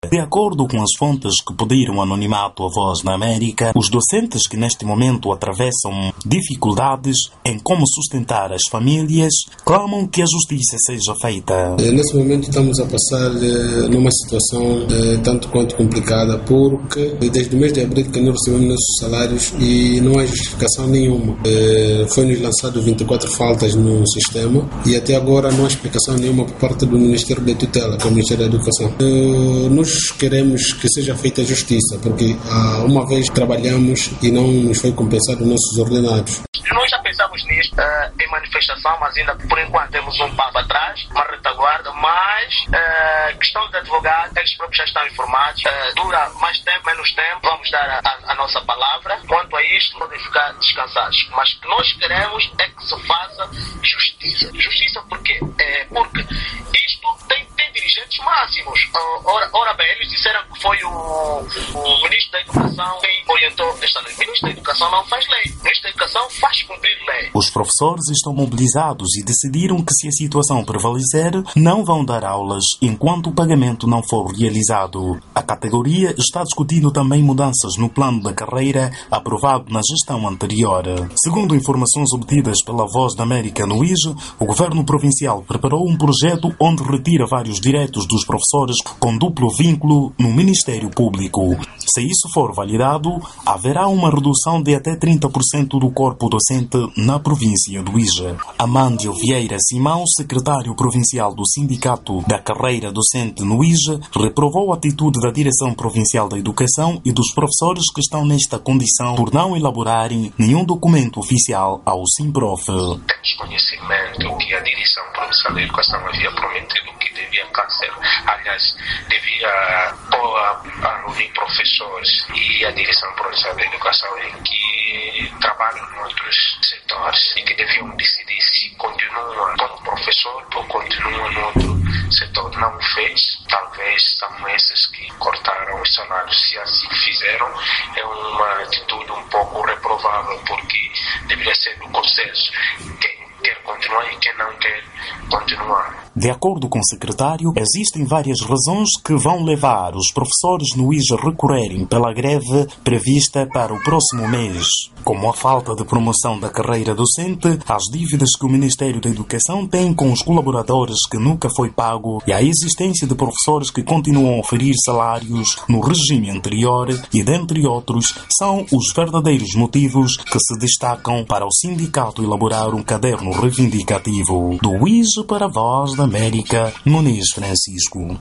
De acordo com as fontes que pediram anonimato à Voz da América, os docentes que neste momento atravessam dificuldades em como sustentar as famílias clamam que a justiça seja feita. Nesse momento estamos a passar numa situação tanto quanto complicada, porque desde o mês de abril que não recebemos nossos salários e não há justificação nenhuma. Foi-nos lançado 24 faltas no sistema e até agora não há explicação nenhuma por parte do Ministério da Tutela, que é o Ministério da Educação. Nós queremos que seja feita a justiça, porque uma vez trabalhamos e não nos foi compensado nossos ordenados. Nós já pensamos nisto em manifestação, mas ainda por enquanto temos um passo atrás, uma retaguarda, mas questão de advogado, eles próprios já estão informados, dura mais tempo, menos tempo, vamos dar a nossa palavra. Quanto a isto, podem ficar descansados, mas o que nós queremos é que se faça justiça. Justiça por quê? Porque isto tem dirigentes máximos. Ora bem, eles disseram que foi o Ministro da Educação quem orientou esta lei. O Ministro da Educação não faz lei. O Ministro da Educação faz cumprir lei. Os professores estão mobilizados e decidiram que, se a situação prevalecer, não vão dar aulas enquanto o pagamento não for realizado. A categoria está discutindo também mudanças no plano da carreira aprovado na gestão anterior. Segundo informações obtidas pela Voz da América no IJE, o governo provincial preparou um projeto onde retira vários direitos dos professores com duplo vínculo no Ministério Público. Se isso for validado, haverá uma redução de até 30% do corpo docente na província do IJE. Amândio Vieira Simão, secretário provincial do Sindicato da Carreira Docente no IJE, reprovou a atitude da Direção Provincial da Educação e dos professores que estão nesta condição por não elaborarem nenhum documento oficial ao Simprof. Temos conhecimento que a Direção Provincial da Educação havia prometido que devia câncer. Aliás, devia pôr a reunir professores e a Direção Provincial da Educação em que trabalham em outros setores e que deviam decidir se continuam como professor ou continuam no outro setor. Não o fez. Talvez são esses que cortaram os salários. Se assim fizeram, é uma atitude um pouco reprovável, porque deveria ser do consenso. Quem quer continuar e quem não quer continuar. De acordo com o secretário, existem várias razões que vão levar os professores no IJE a recorrerem pela greve prevista para o próximo mês, como a falta de promoção da carreira docente, as dívidas que o Ministério da Educação tem com os colaboradores que nunca foi pago e a existência de professores que continuam a oferir salários no regime anterior e, dentre outros, são os verdadeiros motivos que se destacam para o sindicato elaborar um caderno reivindicativo. Do IJE para a Voz da América, Muniz Francisco.